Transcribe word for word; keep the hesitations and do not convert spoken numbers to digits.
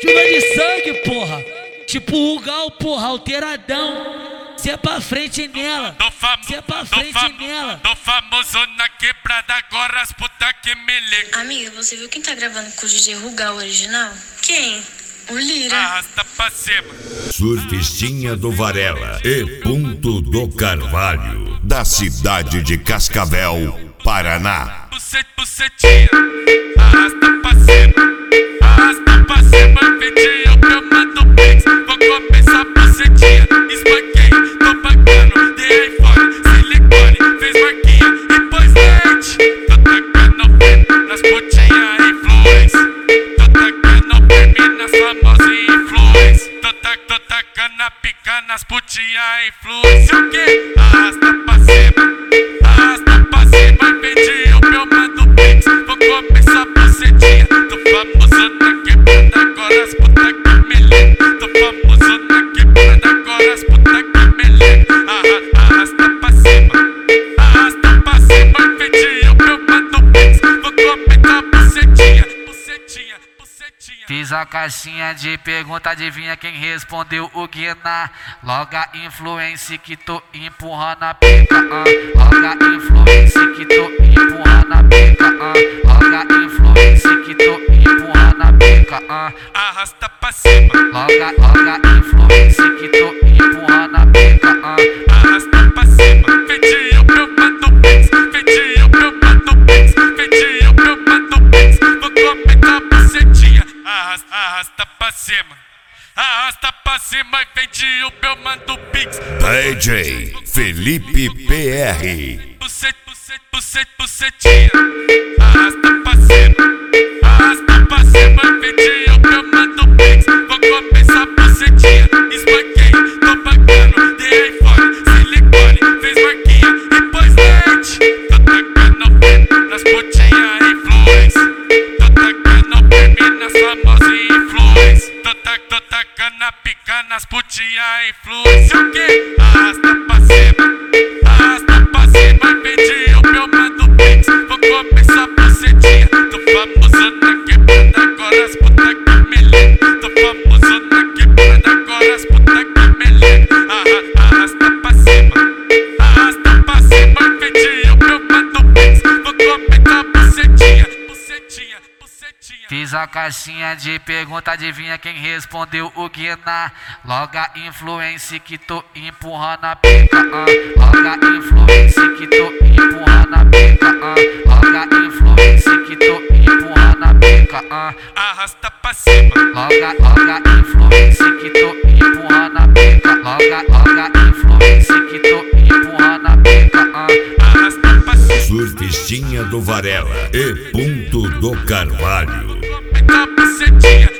Chuva de sangue, porra. Tipo o Gal, porra, alteradão. Cê é pra frente nela, cê é pra frente nela. Tô famoso na quebrada, agora as puta que me ligam. Amiga, você viu quem tá gravando com o D J Rugal original? Quem? O Lira. Arrasta pra cima. Surfistinha do Varela e Ponto do Carvalho, da cidade de Cascavel, Paraná. Bucet, bucetinha, arrasta pra cima. Arrasta pra cima, pediu que eu mando pix. Vou começar bucetinha, espanquei, tô pagando. Dei iPhone, silicone, fez marquinha e pôs leite. Tô tacando firme nas putinhas influência. Tô tacando firme nas famosas influência. Tô, tac, tô tacando a pica nas putinhas influência. O quê? Arrasta pra cima, arrasta pra cima, pediu que eu mando pix. Vou começar bucetinha, tô famoso na quebrada, agora as puta que me ligam. Tô famoso na quebrada, agora as puta que me ligam. Arrasta pra cima, arrasta pra cima, pediu que eu mando pix. Vou comentar bucetinha, bucetinha, bucetinha. Fiz a caixinha de pergunta, adivinha quem respondeu o Guiná? Loga influência que tô empurrando a pica, uh. Loga influência que tô empurrando a pica, uh. Loga influência que tô empurrando a pica, uh. Arrasta pra cima, Loga, loga influência que tô empurrando a pica, uh. arrasta pra cima, pediu que eu mando pix. Pediu que eu mando pix, pediu que eu mando pix. Vou comentar bucetinha, arrasta, arrasta pra cima. Arrasta pra cima e pediu que eu mando pix. D J Felipe P R. Bucet, bucet, bucet, bucetinha, arrasta pra cima. Arrasta pra cima e pediu que eu mando pix. Vou começar bucetinha, espanquei, tô pagando. Dei iPhone, silicone, fez marquinha e pôs leite. Tô tacando firme nas putinhas influência. Tô tacando firme nas famosas influência. Tô, tac, tô tacando a pica nas putinhas influência. O quê? Arrasta pra cima, arrasta pra cima e pediu que eu mando pix. Vou começar bucetinha, tô famoso na quebrada, agora as puta que me ligam. Tô famoso na quebrada, agora as puta que me ligam. Arrasta pra cima, arrasta pra cima e pediu que eu mando pix. Vou comentar bucetinha, bucetinha, bucetinha. Fiz a caixinha de pergunta, adivinha quem respondeu o Guiná? Loga influência que tô empurrando a pica, uh. Loga influência que tô empurrando a pica, uh. Loga influência que tô empurrando a pica, uh. Arrasta pra cima, Loga, loga influência que tô empurrando a pica. Loga, loga influência que tô empurrando a pica, uh. arrasta pra cima. Surfistinha do Varela e Ponto do Carvalho. Comentar bucetinha,